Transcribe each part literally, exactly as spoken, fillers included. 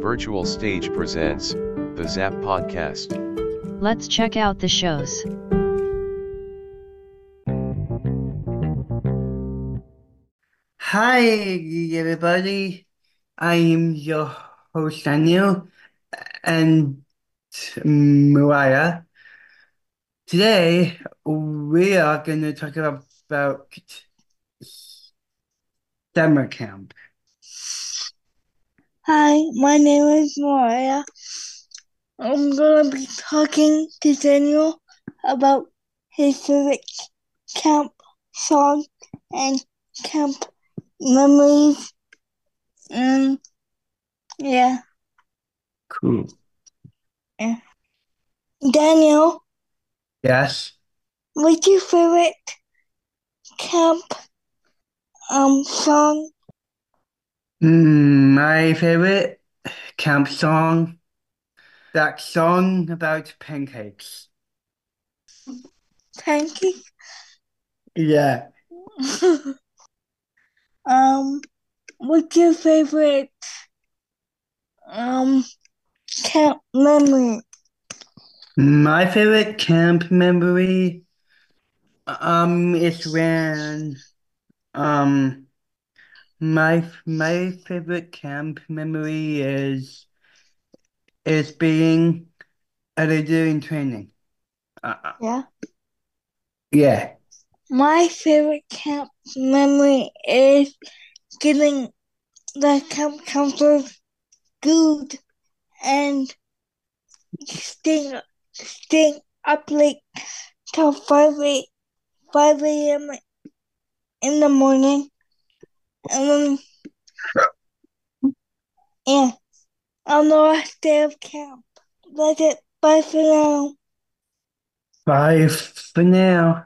Virtual Stage presents the Zap Podcast. Let's check out the shows. Hi, everybody. I am your host, Daniel, and Mariah. Today, we are going to talk about, about summer camp. Hi, my name is Mariah. I'm going to be talking to Daniel about his favorite camp song and camp memories. And yeah. Cool. yeah. Daniel, Yes? what's your favorite camp um song? Mm, my favorite camp song, that song about pancakes. Pancake? Yeah. um, what's your favorite um camp memory? My favorite camp memory um is when um my my favorite camp memory is is being at a doing training. Uh, Yeah. yeah. My favorite camp memory is getting the camp counselor's food and staying staying up late till five a.m. in the morning, and then yeah, on the last day of camp. That's it. Bye for now. Bye for now.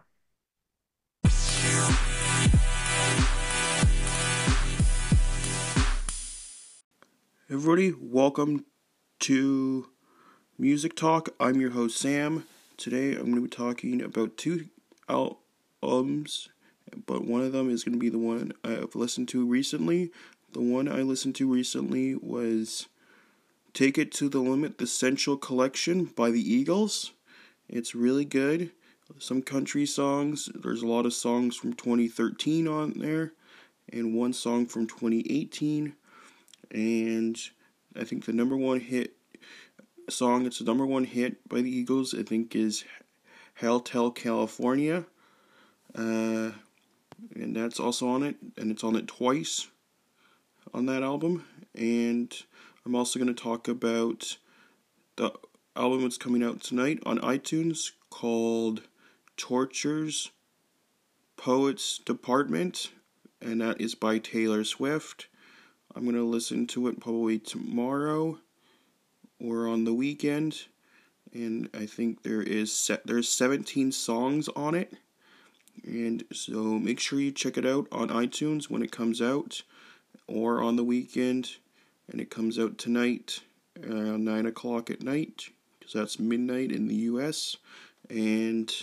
Everybody, welcome to Music Talk. I'm your host, Sam. Today I'm going to be talking about two albums, but one of them is going to be the one I've listened to recently. The one I listened to recently was Take It to the Limit, the Central Collection by the Eagles. It's really good. Some country songs. There's a lot of songs from twenty thirteen on there, and one song from twenty eighteen. And I think the number one hit song, it's the number one hit by the Eagles, I think is Hotel California. Uh, and that's also on it, and it's on it twice on that album. And I'm also going to talk about the album that's coming out tonight on iTunes called Torture's Poets Department, and that is by Taylor Swift. I'm going to listen to it probably tomorrow or on the weekend, and I think there is set, there's seventeen songs on it, and so make sure you check it out on iTunes when it comes out, or on the weekend, and it comes out tonight around nine o'clock at night, because that's midnight in the U S, and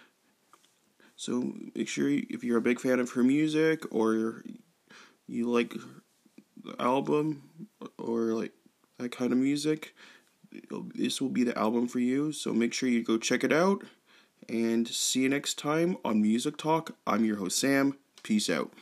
so make sure you, if you're a big fan of her music, or you like the album, or like that kind of music, this will be the album for you. So make sure you go check it out, and see you next time on Music Talk. I'm your host, Sam. Peace out.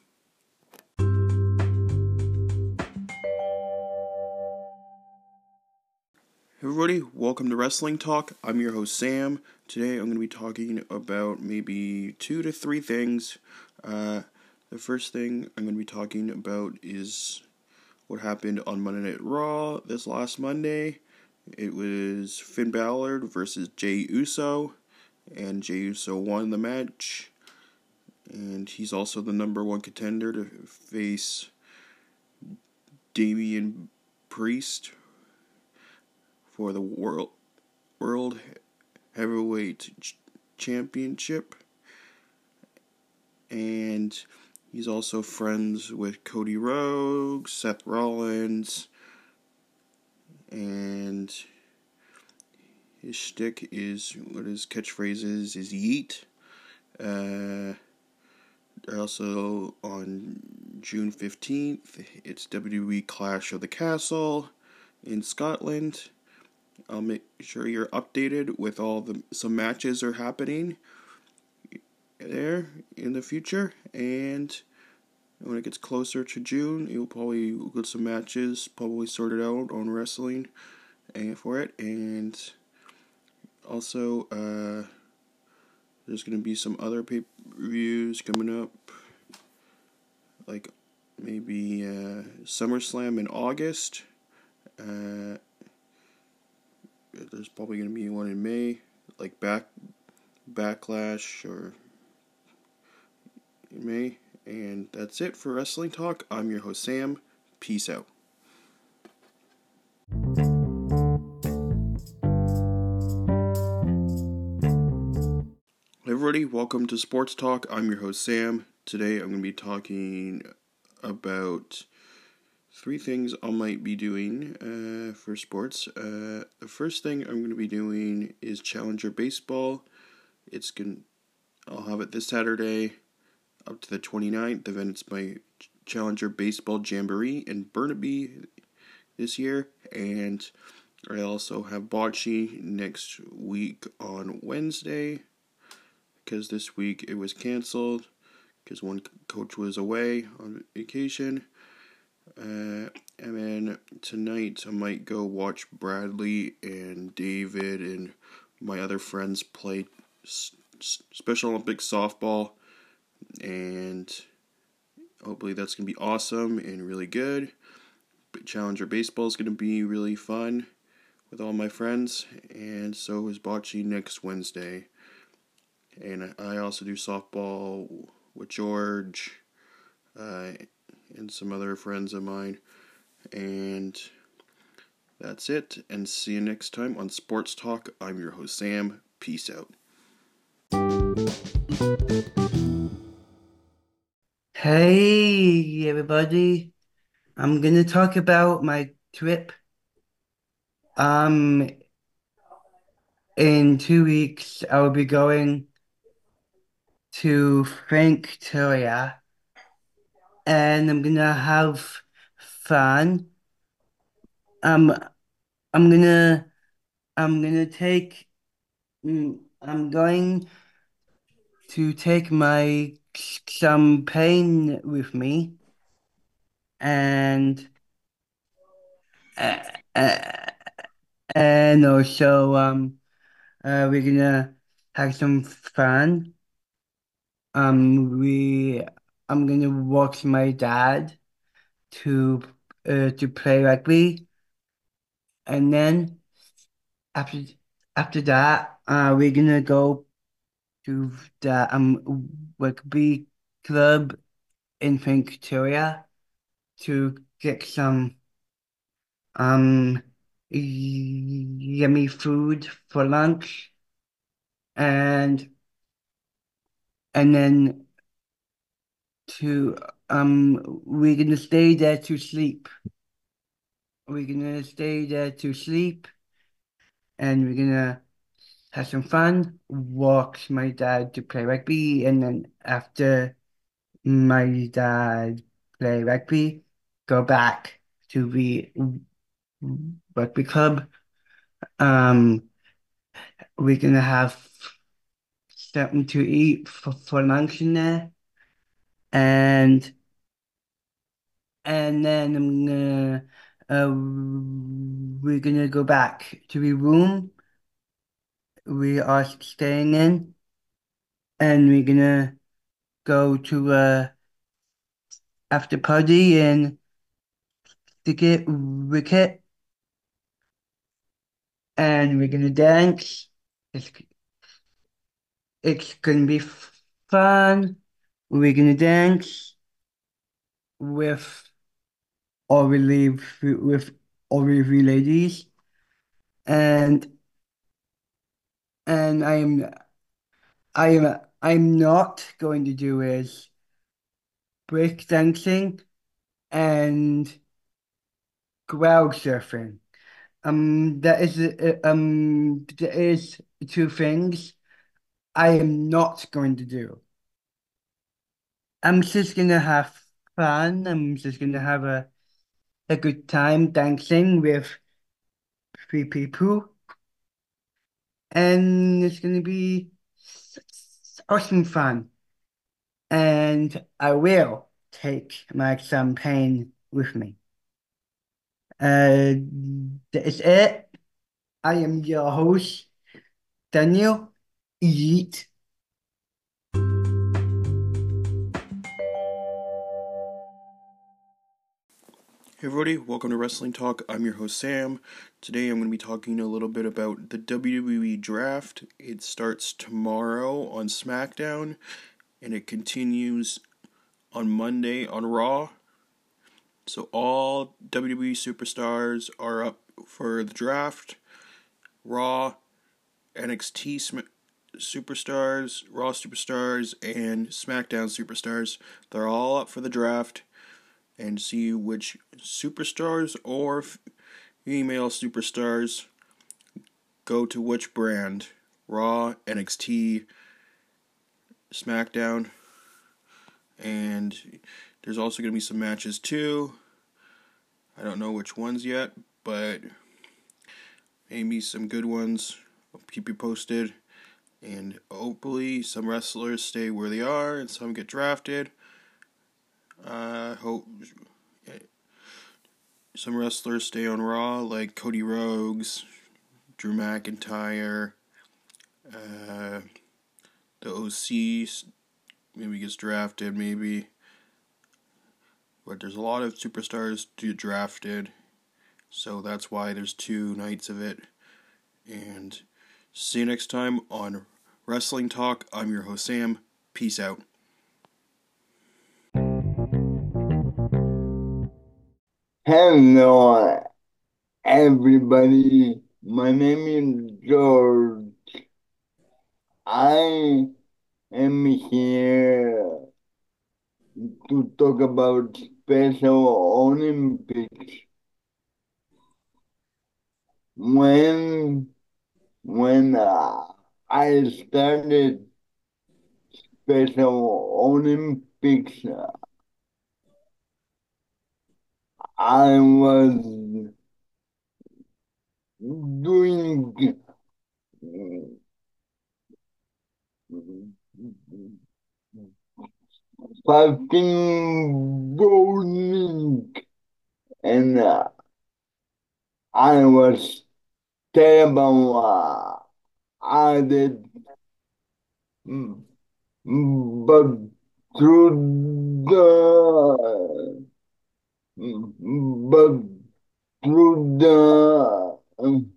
Everybody, welcome to Wrestling Talk. I'm your host, Sam. Today I'm going to be talking about maybe two to three things. Uh, the first thing I'm going to be talking about is what happened on Monday Night Raw this last Monday. It was Finn Balor versus Jey Uso, and Jey Uso won the match, and he's also the number one contender to face Damian Priest for the World World Heavyweight Ch- Championship, and he's also friends with Cody Rhodes, Seth Rollins, and his shtick is, what his catchphrase is, is yeet. Uh, also on June fifteenth, it's W W E Clash of the Castle, in Scotland. I'll make sure you're updated with all the some matches are happening there in the future, and when it gets closer to June, you'll probably get some matches probably sorted out on wrestling and for it, and also uh, there's gonna be some other pay-per-views coming up, like maybe uh, SummerSlam in August. Uh, there's probably gonna be one in May, like back Backlash or in May. And that's it for Wrestling Talk. I'm your host, Sam. Peace out. Hey everybody, welcome to Sports Talk. I'm your host, Sam. Today I'm going to be talking about three things I might be doing uh, for sports. Uh, the first thing I'm going to be doing is Challenger Baseball. It's going I'll have it this Saturday up to the twenty-ninth, and then it's my Challenger Baseball Jamboree in Burnaby this year, and I also have bocce next week on Wednesday, because this week it was canceled, because one coach was away on vacation, uh, and then tonight I might go watch Bradley and David and my other friends play s- Special Olympics softball, and hopefully that's going to be awesome and really good. But Challenger Baseball is going to be really fun with all my friends, and so is bocce next Wednesday. And I also do softball with George uh, and some other friends of mine. And that's it, and see you next time on Sports Talk. I'm your host, Sam. Peace out. Hey, everybody. I'm gonna talk about my trip. Um, in two weeks, I'll be going to Victoria, and I'm gonna have fun. Um, I'm gonna, I'm gonna take, mm, I'm going to take my champagne with me, and uh, uh, and also um uh we're gonna have some fun. Um we I'm gonna watch my dad to uh to play rugby, and then after after that uh we're gonna go to the um rugby club in Victoria to get some um yummy food for lunch, and and then to um we're gonna stay there to sleep. We're gonna stay there to sleep, and we're gonna have some fun, walk my dad to play rugby, and then after my dad play rugby, go back to the rugby club. Um, we're gonna have something to eat for, for lunch in there, and and then I'm gonna uh we're gonna go back to the room we are staying in, and we're gonna go to a after party and to get wicket, and we're gonna dance. It's it's gonna be fun. We're gonna dance with all the leave with all the ladies, and and I'm I'm I'm not going to do is break dancing and crowd surfing. Um, that is uh, um that is two things I am not going to do. I'm just gonna have fun. I'm just gonna have a a good time dancing with three people, and it's going to be awesome fun. And I will take my champagne with me. Uh, that's it. I am your host, Daniel Eat. Hey everybody, welcome to Wrestling Talk. I'm your host Sam. Today I'm going to be talking a little bit about the W W E Draft. It starts tomorrow on SmackDown and it continues on Monday on Raw. So all W W E superstars are up for the draft. Raw, N X T sm- superstars, Raw superstars, and SmackDown superstars. They're all up for the draft. And see which superstars or female superstars go to which brand. Raw, N X T, SmackDown. And there's also going to be some matches too. I don't know which ones yet, but maybe some good ones. I'll keep you posted. And hopefully some wrestlers stay where they are and some get drafted. I uh, hope some wrestlers stay on Raw, like Cody Rhodes, Drew McIntyre, uh, the O C maybe gets drafted, maybe. But there's a lot of superstars to get drafted, so that's why there's two nights of it. And see you next time on Wrestling Talk. I'm your host, Sam. Peace out. Hello, everybody. My name is George. I am here to talk about Special Olympics. When when uh, I started Special Olympics, uh, I was doing fucking bowling, and uh, I was terrible uh, at it, mm, but through the mm, but through the um,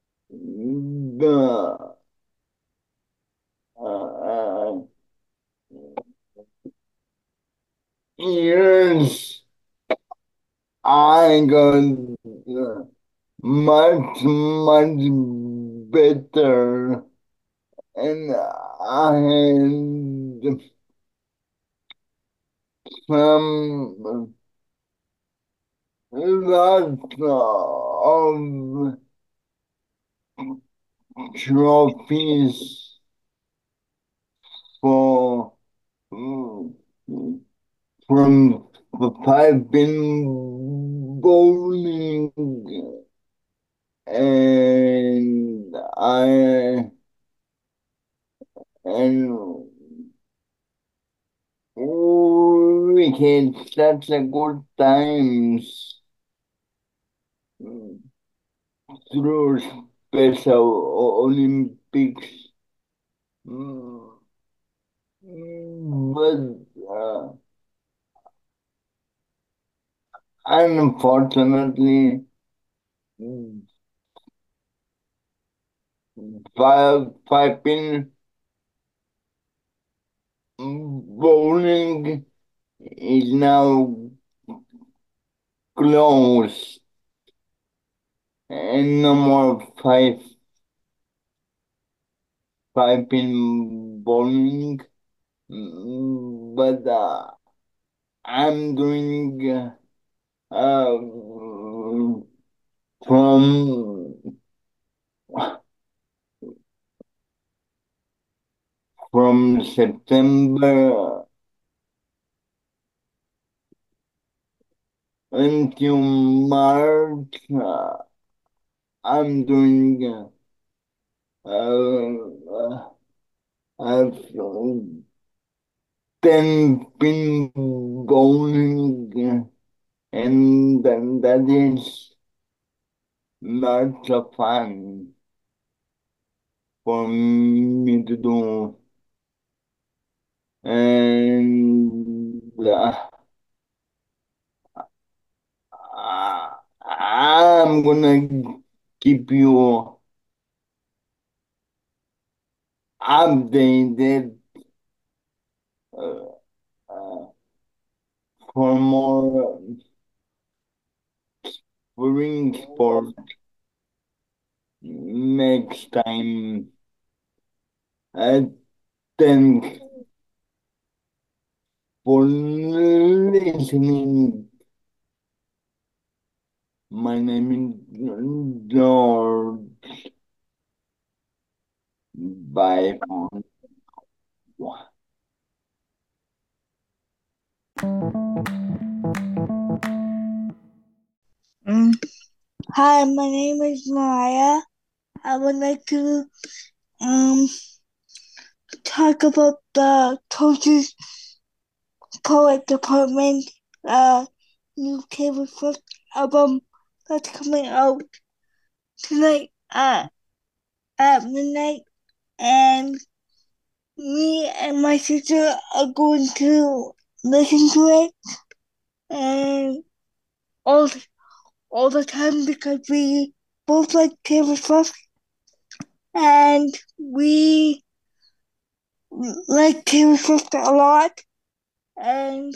the uh, years, I got uh, much much better, and I had some lots of trophies for mm, from piping bowling, and I and we had such a good times through Special Olympics. Mm, But uh, unfortunately, five piping bowling is now closed, and no more five piping bowling. Mm, But uh, I'm doing uh, from from September until March. Uh, I'm doing uh, uh, I've then been bowling, and then that is lots of fun for me to do. And uh, I'm gonna keep you updated uh, uh, for more spring sport next time. I thank for listening. My name is George. Bye for now. Mm. Hi, my name is Mariah. I would like to um talk about the coaches poet department uh new Taylor Swift album that's coming out tonight at at midnight, and me and my sister are going to listen to it and all all the time because we both like Taylor Swift and we like Taylor Swift a lot, and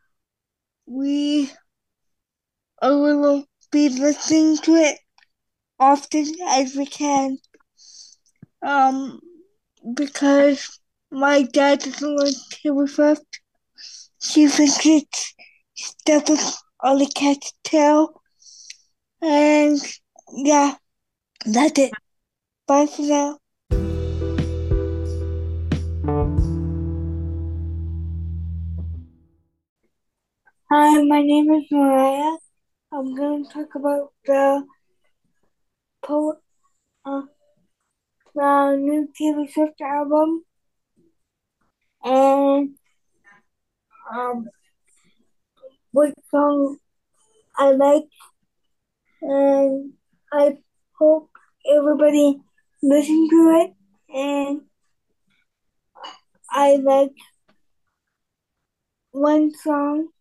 we I will be listening to it often as we can. Um, because my dad doesn't like Taylor Swift. She thinks it's stepping on the cat's tail. And yeah, that's it. Bye for now. Hi, my name is Mariah. I'm going to talk about the po- uh, the new Taylor Swift album and um what song I like, and I hope everybody listen to it. And I like one song.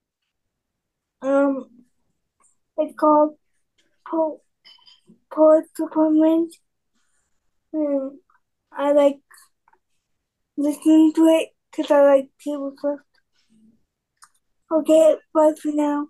Um, it's called po- Poet Supplement. And I like listening to it because I like Taylor Swift. Okay, bye for now.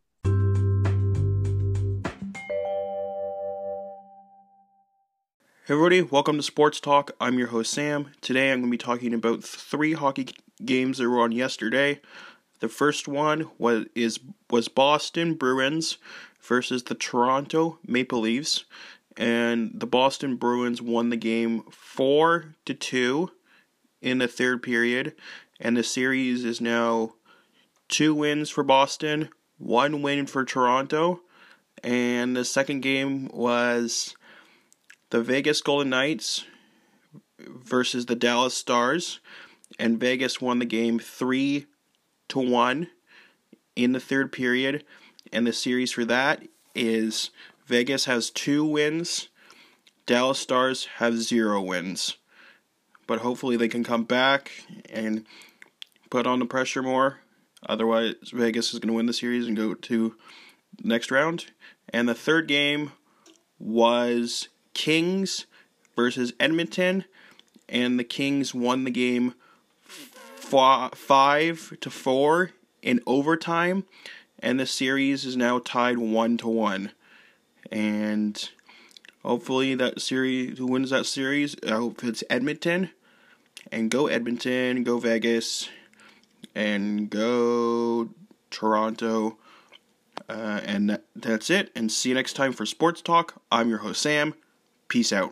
Hey everybody, welcome to Sports Talk. I'm your host Sam. Today I'm going to be talking about three hockey games that were on yesterday. The first one was is was Boston Bruins versus the Toronto Maple Leafs, and the Boston Bruins won the game four to two in the third period, and the series is now two wins for Boston, one win for Toronto, and the second game was the Vegas Golden Knights versus the Dallas Stars, and Vegas won the game three to one in the third period, and the series for that is Vegas has two wins, Dallas Stars have zero wins, but hopefully they can come back and put on the pressure more. Otherwise, Vegas is going to win the series and go to the next round. And the third game was Kings versus Edmonton, and the Kings won the game f- five to four in overtime, and the series is now tied one to one. And hopefully that series, who wins that series, I hope it's Edmonton. And go Edmonton, go Vegas, and go Toronto. Uh, and that, that's it. And see you next time for Sports Talk. I'm your host Sam. Peace out.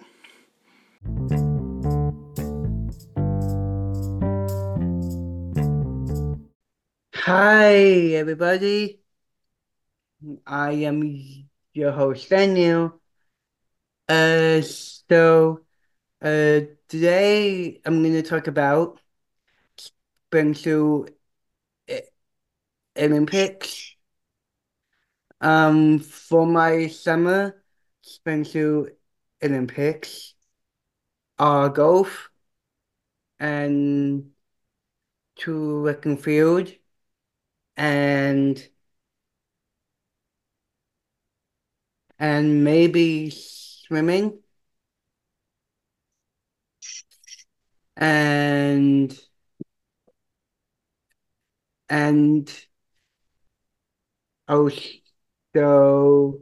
Hi, everybody. I am your host, Daniel, Uh, so uh, today I'm going to talk about Springfield I- Olympics. Um, for my summer Springfield Olympics are golf and to track and field and and maybe swimming and and also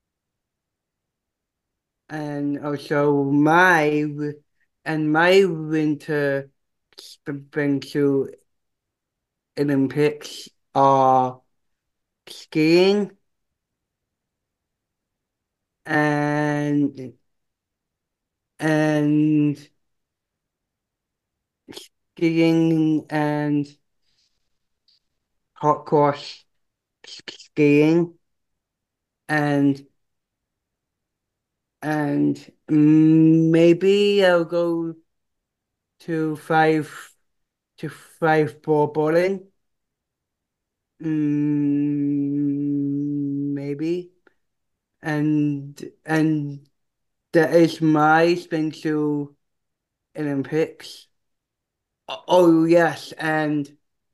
and also my w- and my winter Springfield Olympics are skiing and and skiing and hot cross skiing and and maybe I'll go to five to five ball bowling. Mm, maybe and and that is my Springfield Olympics. O- Oh yes, and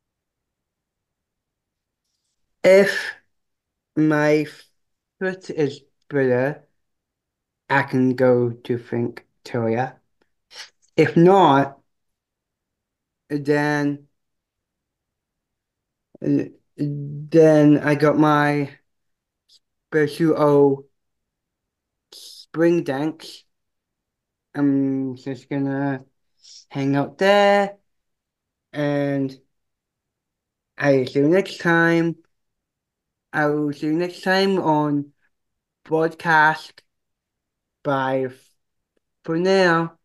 if my foot is better, I can go to Victoria. If not, then then I got my Bersuo spring dance. I'm just gonna hang out there and I'll see you next time. I will see you next time on broadcast. Bye for now.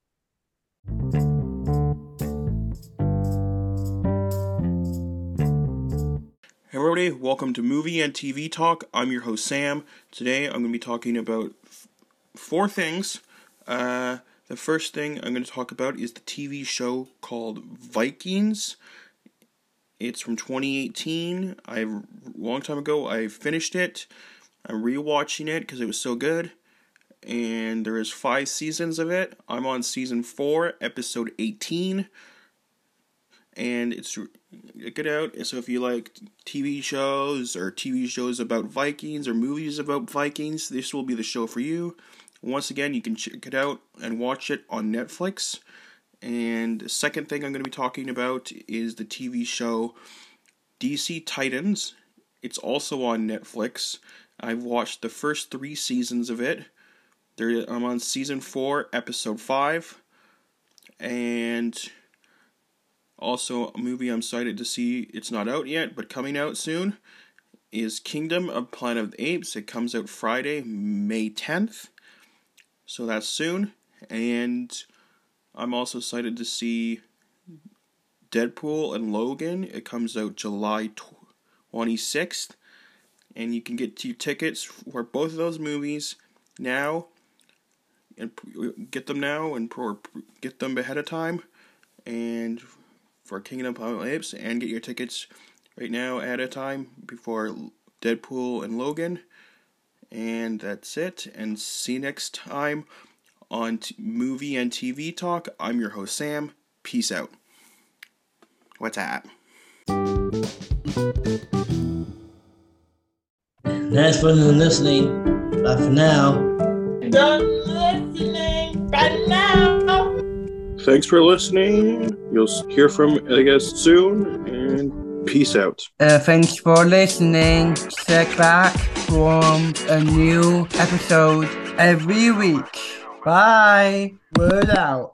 Hey everybody, welcome to Movie and T V Talk. I'm your host Sam. Today I'm going to be talking about f- four things. Uh, the first thing I'm going to talk about is the T V show called Vikings. It's from twenty eighteen. I a long time ago I finished it. I'm rewatching it because it was so good. And there is five seasons of it. I'm on season four, episode eighteen. And it's get out. So if you like T V shows or T V shows about Vikings or movies about Vikings, this will be the show for you. Once again, you can check it out and watch it on Netflix. And the second thing I'm going to be talking about is the T V show D C Titans. It's also on Netflix. I've watched the first three seasons of it. There, I'm on season four, episode five. And also, a movie I'm excited to see, it's not out yet, but coming out soon, is Kingdom of Planet of the Apes. It comes out Friday, May tenth. So that's soon. And I'm also excited to see Deadpool and Logan. It comes out July twenty-sixth. And you can get your tickets for both of those movies now. And get them now and get them ahead of time. And for Kingdom of Apes, and get your tickets right now at a time before Deadpool and Logan. And that's it. And see you next time on t- Movie and T V Talk. I'm your host, Sam. Peace out. What's that? Thanks for listening. Bye for now. Done listening. Bye now. Thanks for listening. You'll hear from, I guess, soon. And peace out. Uh, thanks for listening. Check back from a new episode every week. Bye. Word out.